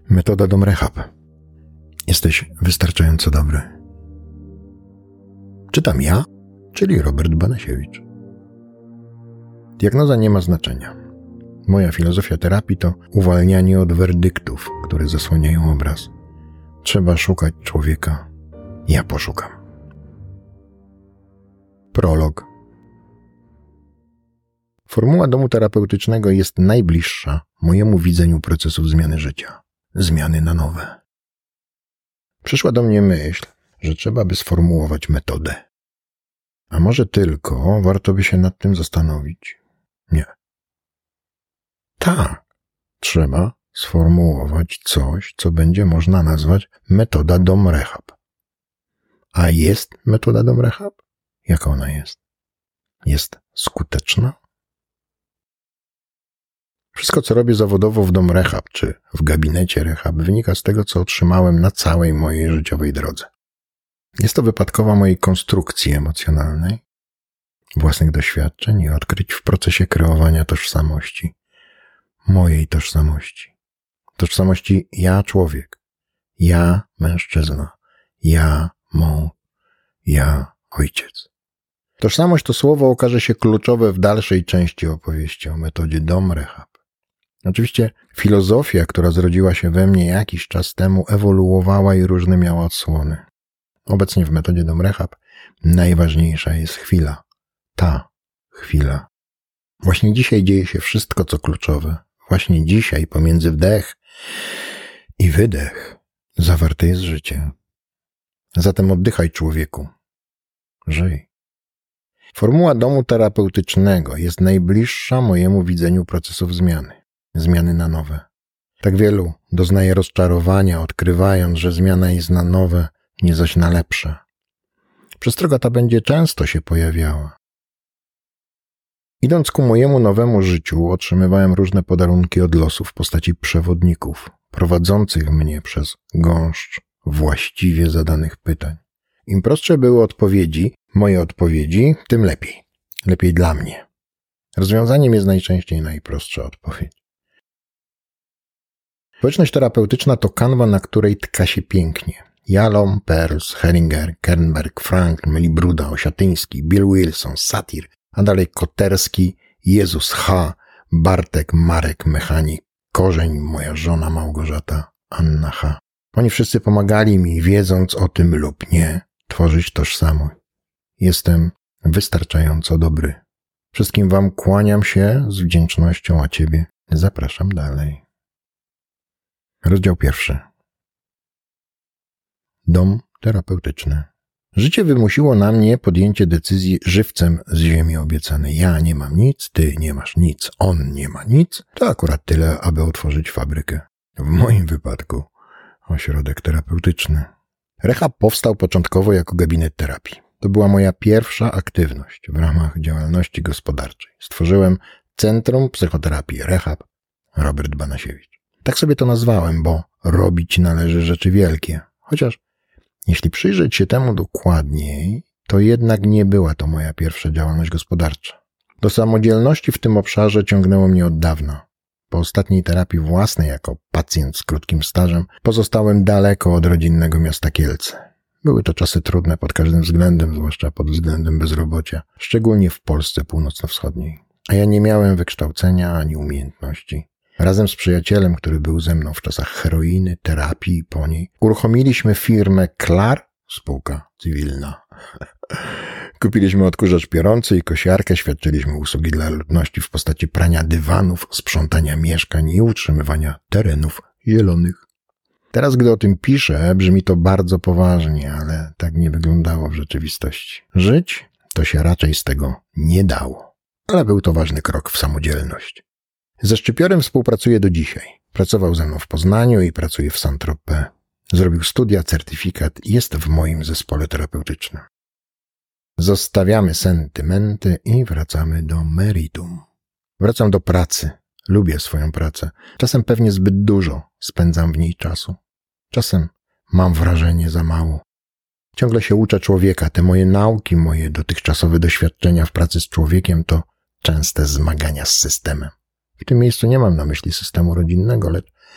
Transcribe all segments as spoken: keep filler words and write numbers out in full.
Metoda Dom Rehab. Jesteś wystarczająco dobry. Czytam ja, czyli Robert Banasiewicz. Diagnoza nie ma znaczenia. Moja filozofia terapii to uwalnianie od werdyktów, które zasłaniają obraz. Trzeba szukać człowieka. Ja poszukam. Prolog. Formuła domu terapeutycznego jest najbliższa mojemu widzeniu procesów zmiany życia. Zmiany na nowe. Przyszła do mnie myśl, że trzeba by sformułować metodę. A może tylko warto by się nad tym zastanowić? Nie. Tak, trzeba sformułować coś, co będzie można nazwać metoda Dom Rehab. A jest metoda Dom Rehab? Jaka ona jest? Jest skuteczna? Wszystko, co robię zawodowo w Dom Rehab czy w gabinecie rehab, wynika z tego, co otrzymałem na całej mojej życiowej drodze. Jest to wypadkowa mojej konstrukcji emocjonalnej, własnych doświadczeń i odkryć w procesie kreowania tożsamości. Mojej tożsamości. Tożsamości ja człowiek, ja mężczyzna, ja mąż, ja ojciec. Tożsamość to słowo okaże się kluczowe w dalszej części opowieści o metodzie Dom Rehab. Oczywiście filozofia, która zrodziła się we mnie jakiś czas temu, ewoluowała i różne miała odsłony. Obecnie w metodzie Dom Rehab najważniejsza jest chwila. Ta chwila. Właśnie dzisiaj dzieje się wszystko, co kluczowe. Właśnie dzisiaj, pomiędzy wdech i wydech, zawarte jest życie. Zatem oddychaj, człowieku. Żyj. Formuła domu terapeutycznego jest najbliższa mojemu widzeniu procesów zmiany. Zmiany na nowe. Tak wielu doznaje rozczarowania, odkrywając, że zmiana jest na nowe, nie zaś na lepsze. Przestroga ta będzie często się pojawiała. Idąc ku mojemu nowemu życiu, otrzymywałem różne podarunki od losu w postaci przewodników, prowadzących mnie przez gąszcz właściwie zadanych pytań. Im prostsze były odpowiedzi, moje odpowiedzi, tym lepiej. Lepiej dla mnie. Rozwiązaniem jest najczęściej najprostsza odpowiedź. Społeczność terapeutyczna to kanwa, na której tka się pięknie. Jalom, Perls, Heringer, Kernberg, Frank, Melibruda, Osiatyński, Bill Wilson, Satir, a dalej Koterski, Jezus H., Bartek, Marek, Mechanik, Korzeń, moja żona Małgorzata, Anna H. Oni wszyscy pomagali mi, wiedząc o tym lub nie, tworzyć tożsamość. Jestem wystarczająco dobry. Wszystkim wam kłaniam się z wdzięcznością, a ciebie zapraszam dalej. Rozdział pierwszy. Dom terapeutyczny. Życie wymusiło na mnie podjęcie decyzji żywcem z ziemi obiecanej. Ja nie mam nic, ty nie masz nic, on nie ma nic. To akurat tyle, aby otworzyć fabrykę. W moim wypadku ośrodek terapeutyczny. Rehab powstał początkowo jako gabinet terapii. To była moja pierwsza aktywność w ramach działalności gospodarczej. Stworzyłem Centrum Psychoterapii Rehab Robert Banasiewicz. Tak sobie to nazwałem, bo robić należy rzeczy wielkie. Chociaż jeśli przyjrzeć się temu dokładniej, to jednak nie była to moja pierwsza działalność gospodarcza. Do samodzielności w tym obszarze ciągnęło mnie od dawna. Po ostatniej terapii własnej jako pacjent z krótkim stażem pozostałem daleko od rodzinnego miasta Kielce. Były to czasy trudne pod każdym względem, zwłaszcza pod względem bezrobocia, szczególnie w Polsce północno-wschodniej. A ja nie miałem wykształcenia ani umiejętności. Razem z przyjacielem, który był ze mną w czasach heroiny, terapii i po niej, uruchomiliśmy firmę Klar, spółka cywilna. Kupiliśmy odkurzacz piorący i kosiarkę, świadczyliśmy usługi dla ludności w postaci prania dywanów, sprzątania mieszkań i utrzymywania terenów zielonych. Teraz, gdy o tym piszę, brzmi to bardzo poważnie, ale tak nie wyglądało w rzeczywistości. Żyć to się raczej z tego nie dało, ale był to ważny krok w samodzielność. Ze szczypiorem współpracuję do dzisiaj. Pracował ze mną w Poznaniu i pracuje w Saint-Tropez. Zrobił studia, certyfikat i jest w moim zespole terapeutycznym. Zostawiamy sentymenty i wracamy do meritum. Wracam do pracy. Lubię swoją pracę. Czasem pewnie zbyt dużo spędzam w niej czasu. Czasem mam wrażenie za mało. Ciągle się uczę człowieka. Te moje nauki, moje dotychczasowe doświadczenia w pracy z człowiekiem to częste zmagania z systemem. W tym miejscu nie mam na myśli systemu rodzinnego, lecz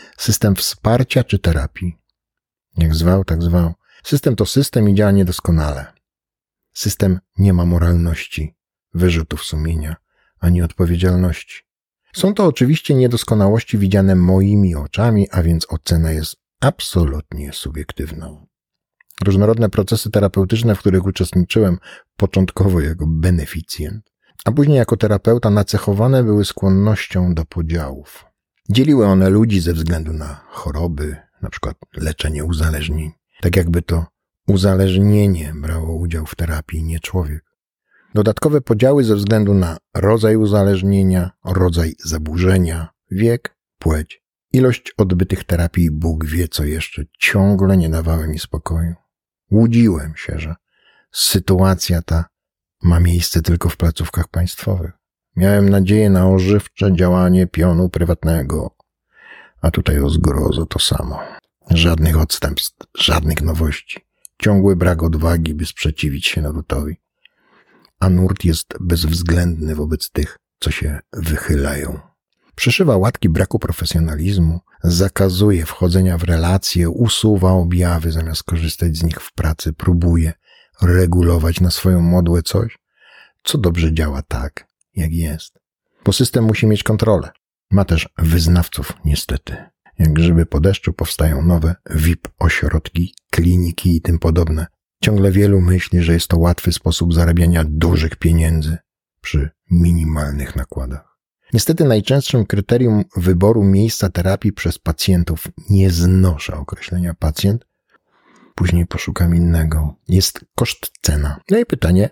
System wsparcia czy terapii? Jak zwał, tak zwał. System to system i działa niedoskonale. System nie ma moralności, wyrzutów sumienia, ani odpowiedzialności. Są to oczywiście niedoskonałości widziane moimi oczami, a więc ocena jest absolutnie subiektywną. Różnorodne procesy terapeutyczne, w których uczestniczyłem początkowo jako beneficjent, a później jako terapeuta, nacechowane były skłonnością do podziałów. Dzieliły one ludzi ze względu na choroby, na przykład leczenie uzależnień, tak jakby to uzależnienie brało udział w terapii, nie człowiek. Dodatkowe podziały ze względu na rodzaj uzależnienia, rodzaj zaburzenia, wiek, płeć, ilość odbytych terapii, Bóg wie co jeszcze, ciągle nie dawały mi spokoju. Łudziłem się, że sytuacja ta ma miejsce tylko w placówkach państwowych. Miałem nadzieję na ożywcze działanie pionu prywatnego. A tutaj o zgrozo to samo. Żadnych odstępstw, żadnych nowości. Ciągły brak odwagi, by sprzeciwić się nurtowi. A nurt jest bezwzględny wobec tych, co się wychylają. Przeszywa łatki braku profesjonalizmu, zakazuje wchodzenia w relacje, usuwa objawy zamiast korzystać z nich w pracy, próbuje regulować na swoją modłę coś, co dobrze działa tak, jak jest. Bo system musi mieć kontrolę. Ma też wyznawców, niestety. Jak grzyby po deszczu powstają nowe V I P ośrodki, kliniki i tym podobne. Ciągle wielu myśli, że jest to łatwy sposób zarabiania dużych pieniędzy przy minimalnych nakładach. Niestety najczęstszym kryterium wyboru miejsca terapii przez pacjentów, nie znoszę określenia pacjent, później poszukam innego, jest koszt-cena. No i pytanie,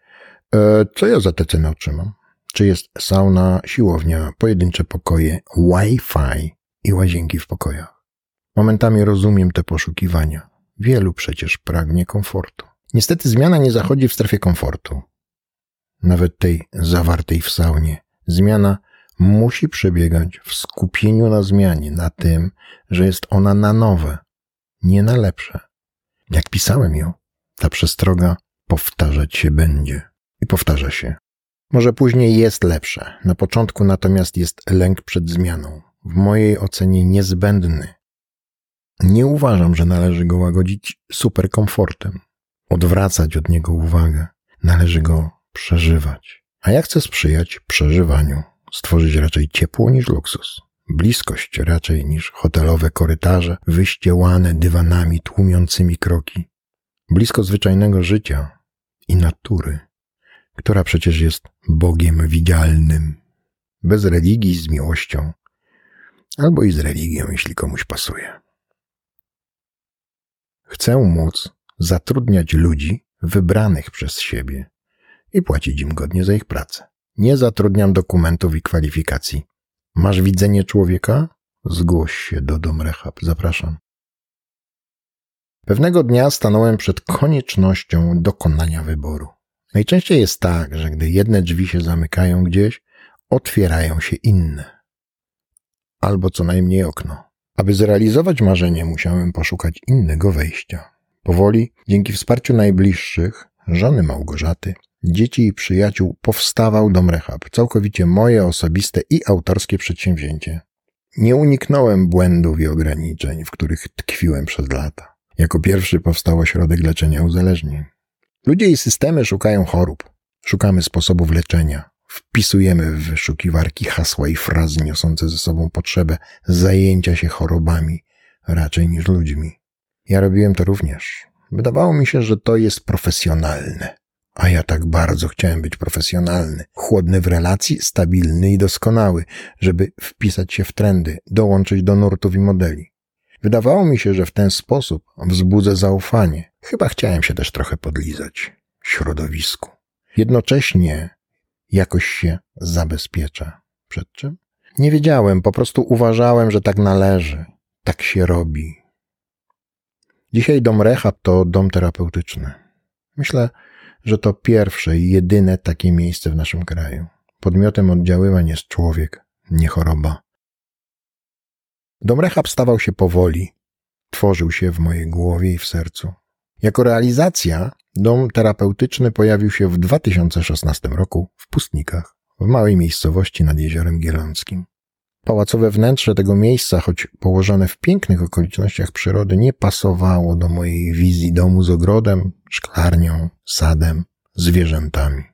co ja za tę cenę otrzymam? Czy jest sauna, siłownia, pojedyncze pokoje, Wi-Fi i łazienki w pokojach? Momentami rozumiem te poszukiwania. Wielu przecież pragnie komfortu. Niestety zmiana nie zachodzi w strefie komfortu. Nawet tej zawartej w saunie. Zmiana musi przebiegać w skupieniu na zmianie, na tym, że jest ona na nowe, nie na lepsze. Jak pisałem ją, ta przestroga powtarzać się będzie. I powtarza się. Może później jest lepsze, na początku natomiast jest lęk przed zmianą. W mojej ocenie niezbędny. Nie uważam, że należy go łagodzić superkomfortem. Odwracać od niego uwagę. Należy go przeżywać. A ja chcę sprzyjać przeżywaniu. Stworzyć raczej ciepło niż luksus. Bliskość raczej niż hotelowe korytarze wyściełane dywanami tłumiącymi kroki. Blisko zwyczajnego życia i natury, która przecież jest Bogiem widzialnym. Bez religii z miłością. Albo i z religią, jeśli komuś pasuje. Chcę móc zatrudniać ludzi wybranych przez siebie i płacić im godnie za ich pracę. Nie zatrudniam dokumentów i kwalifikacji. Masz widzenie człowieka? Zgłoś się do Dom Rehab. Zapraszam. Pewnego dnia stanąłem przed koniecznością dokonania wyboru. Najczęściej jest tak, że gdy jedne drzwi się zamykają gdzieś, otwierają się inne. Albo co najmniej okno. Aby zrealizować marzenie, musiałem poszukać innego wejścia. Powoli, dzięki wsparciu najbliższych, żony Małgorzaty, dzieci i przyjaciół, powstawał Dom Rehab, całkowicie moje osobiste i autorskie przedsięwzięcie. Nie uniknąłem błędów i ograniczeń, w których tkwiłem przez lata. Jako pierwszy powstał ośrodek leczenia uzależnień. Ludzie i systemy szukają chorób. Szukamy sposobów leczenia. Wpisujemy w wyszukiwarki hasła i frazy niosące ze sobą potrzebę zajęcia się chorobami raczej niż ludźmi. Ja robiłem to również. Wydawało mi się, że to jest profesjonalne. A ja tak bardzo chciałem być profesjonalny, chłodny w relacji, stabilny i doskonały, żeby wpisać się w trendy, dołączyć do nurtów i modeli. Wydawało mi się, że w ten sposób wzbudzę zaufanie. Chyba chciałem się też trochę podlizać w środowisku. Jednocześnie jakoś się zabezpieczę. Przed czym? Nie wiedziałem, po prostu uważałem, że tak należy, tak się robi. Dzisiaj Dom Rehab to dom terapeutyczny. Myślę, że to pierwsze i jedyne takie miejsce w naszym kraju. Podmiotem oddziaływań jest człowiek, nie choroba. Dom Rehab stawał się powoli, tworzył się w mojej głowie i w sercu. Jako realizacja dom terapeutyczny pojawił się w dwa tysiące szesnastym roku w Pustnikach, w małej miejscowości nad Jeziorem Gieląckim. Pałacowe wnętrze tego miejsca, choć położone w pięknych okolicznościach przyrody, nie pasowało do mojej wizji domu z ogrodem, szklarnią, sadem, zwierzętami.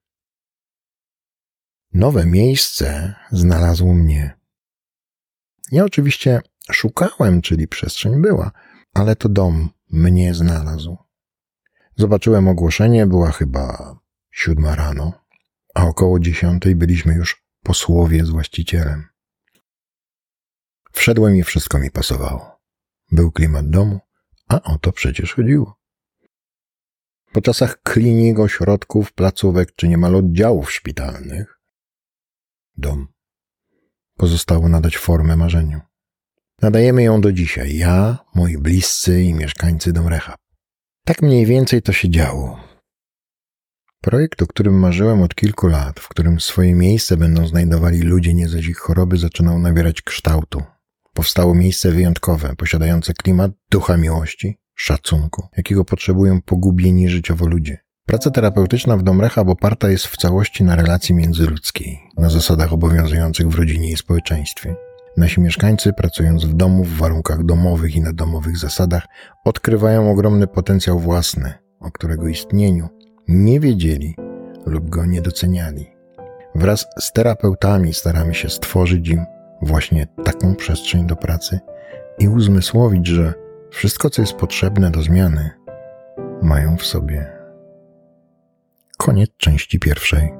Nowe miejsce znalazło mnie. Ja oczywiście szukałem, czyli przestrzeń była, ale to dom mnie znalazł. Zobaczyłem ogłoszenie, była chyba siódma rano, a około dziesiątej byliśmy już posłowie z właścicielem. Wszedłem i wszystko mi pasowało. Był klimat domu, a o to przecież chodziło. Po czasach klinik, ośrodków, placówek czy niemal oddziałów szpitalnych, dom pozostało nadać formę marzeniu. Nadajemy ją do dzisiaj, ja, moi bliscy i mieszkańcy Dom Rehab. Tak mniej więcej to się działo. Projekt, o którym marzyłem od kilku lat, w którym swoje miejsce będą znajdowali ludzie nie zaś ich choroby, zaczynał nabierać kształtu. Powstało miejsce wyjątkowe, posiadające klimat ducha miłości, szacunku, jakiego potrzebują pogubieni życiowo ludzie. Praca terapeutyczna w Dom Rehab oparta jest w całości na relacji międzyludzkiej, na zasadach obowiązujących w rodzinie i społeczeństwie. Nasi mieszkańcy, pracując w domu w warunkach domowych i na domowych zasadach, odkrywają ogromny potencjał własny, o którego istnieniu nie wiedzieli lub go nie doceniali. Wraz z terapeutami staramy się stworzyć im właśnie taką przestrzeń do pracy i uzmysłowić, że wszystko, co jest potrzebne do zmiany, mają w sobie. Koniec części pierwszej.